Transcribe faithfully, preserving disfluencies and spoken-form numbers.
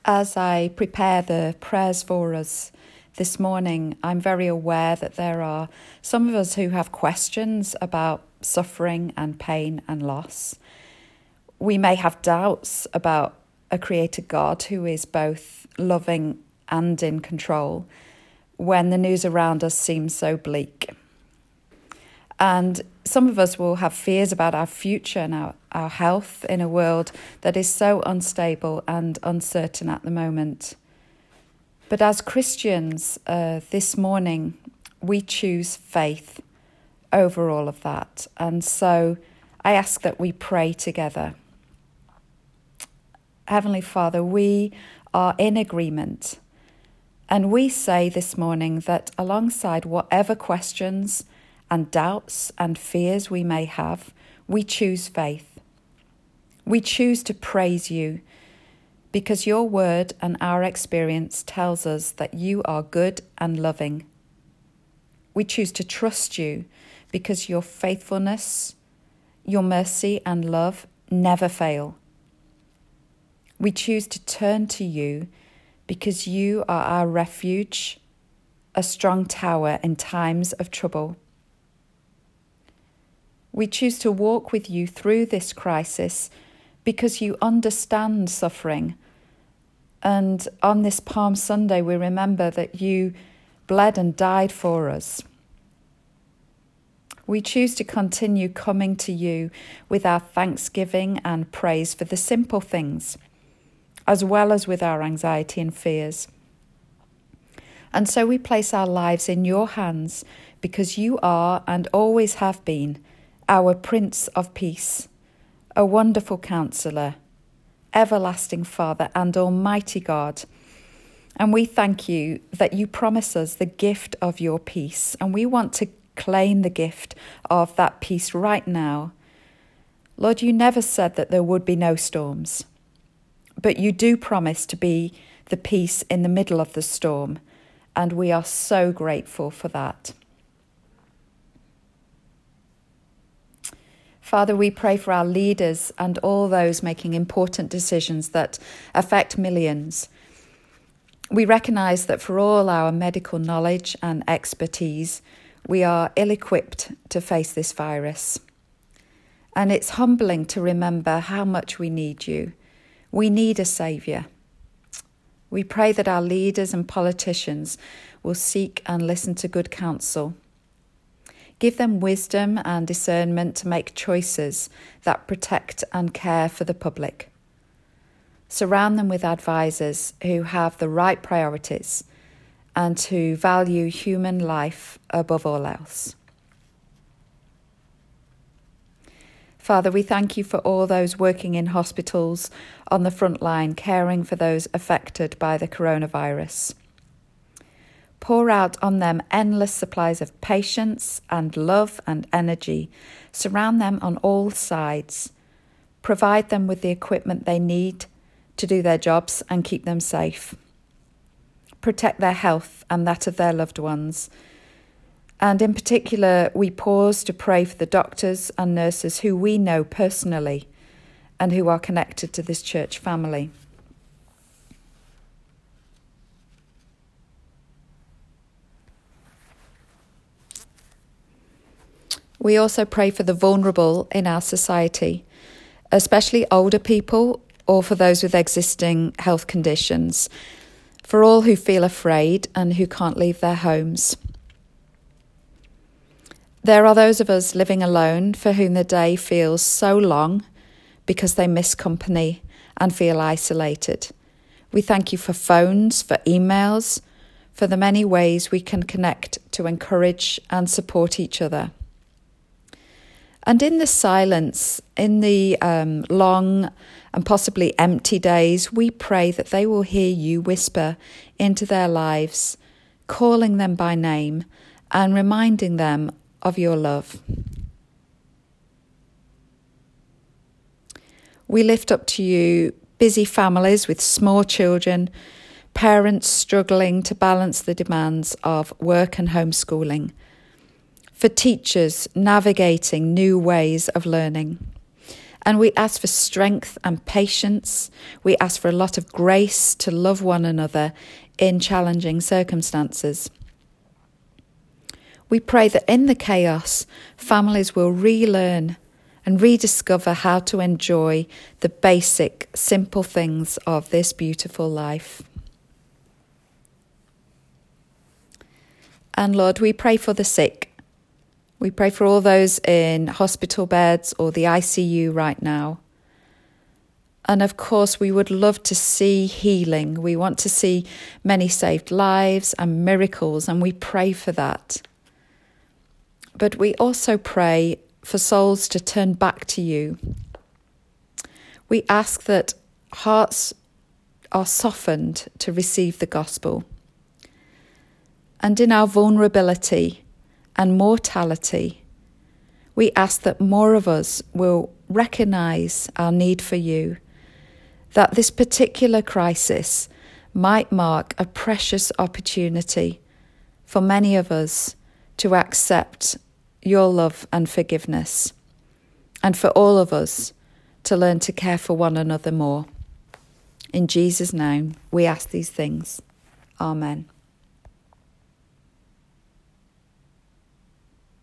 As I prepare the prayers for us this morning, I'm very aware that there are some of us who have questions about suffering and pain and loss. We may have doubts about a creator God who is both loving and in control when the news around us seems so bleak. And some of us will have fears about our future and our, our health in a world that is so unstable and uncertain at the moment. But as Christians, uh, this morning, we choose faith over all of that. And so I ask that we pray together. Heavenly Father, we are in agreement. And we say this morning that alongside whatever questions and doubts and fears we may have, we choose faith. We choose to praise you because your word and our experience tells us that you are good and loving. We choose to trust you because your faithfulness, your mercy and love never fail. We choose to turn to you because you are our refuge, a strong tower in times of trouble. We choose to walk with you through this crisis because you understand suffering. And on this Palm Sunday, we remember that you bled and died for us. We choose to continue coming to you with our thanksgiving and praise for the simple things, as well as with our anxiety and fears. And so we place our lives in your hands because you are and always have been our Prince of Peace, a wonderful Counselor, everlasting Father and Almighty God. And we thank you that you promise us the gift of your peace, and we want to claim the gift of that peace right now. Lord, you never said that there would be no storms, but you do promise to be the peace in the middle of the storm, and we are so grateful for that. Father, we pray for our leaders and all those making important decisions that affect millions. We recognise that for all our medical knowledge and expertise, we are ill-equipped to face this virus. And it's humbling to remember how much we need you. We need a saviour. We pray that our leaders and politicians will seek and listen to good counsel. Give them wisdom and discernment to make choices that protect and care for the public. Surround them with advisors who have the right priorities and who value human life above all else. Father, we thank you for all those working in hospitals on the front line, caring for those affected by the coronavirus. Pour out on them endless supplies of patience and love and energy. Surround them on all sides. Provide them with the equipment they need to do their jobs and keep them safe. Protect their health and that of their loved ones. And in particular, we pause to pray for the doctors and nurses who we know personally and who are connected to this church family. We also pray for the vulnerable in our society, especially older people or for those with existing health conditions, for all who feel afraid and who can't leave their homes. There are those of us living alone for whom the day feels so long because they miss company and feel isolated. We thank you for phones, for emails, for the many ways we can connect to encourage and support each other. And in the silence, in the um, long and possibly empty days, we pray that they will hear you whisper into their lives, calling them by name and reminding them of your love. We lift up to you busy families with small children, parents struggling to balance the demands of work and homeschooling, for teachers navigating new ways of learning, And we ask for strength and patience. We ask for a lot of grace to love one another in challenging circumstances. We pray that in the chaos, families will relearn and rediscover how to enjoy the basic, simple things of this beautiful life. And Lord, we pray for the sick. We pray for all those in hospital beds or the I C U right now. And of course, we would love to see healing. We want to see many saved lives and miracles, and we pray for that. But we also pray for souls to turn back to you. We ask that hearts are softened to receive the gospel. And in our vulnerability and mortality, we ask that more of us will recognise our need for you, that this particular crisis might mark a precious opportunity for many of us to accept your love and forgiveness, and for all of us to learn to care for one another more. In Jesus' name, we ask these things. Amen.